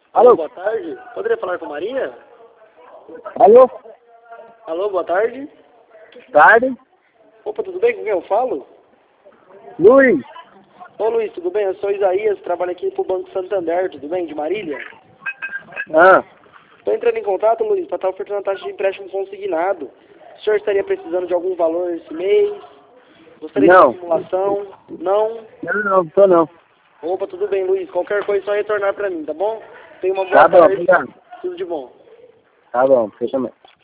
Alô? Boa tarde. Poderia falar com a Maria? Alô? Alô, boa tarde. Tarde? Opa, tudo bem? Com quem eu falo? Luiz? Ô Luiz, tudo bem? Eu sou Isaías, trabalho aqui pro Banco Santander, tudo bem? De Marília? Ah, Estou entrando em contato, Luiz, para estar ofertando a taxa de empréstimo consignado. O senhor estaria precisando de algum valor esse mês? Gostaria de não. uma simulação? Não? Não, tô não. Opa, tudo bem, Luiz. Qualquer coisa é só retornar para mim, tá bom? Tenha uma boa Tá bom, tarde. obrigado. Tudo de bom. Tá bom, você também.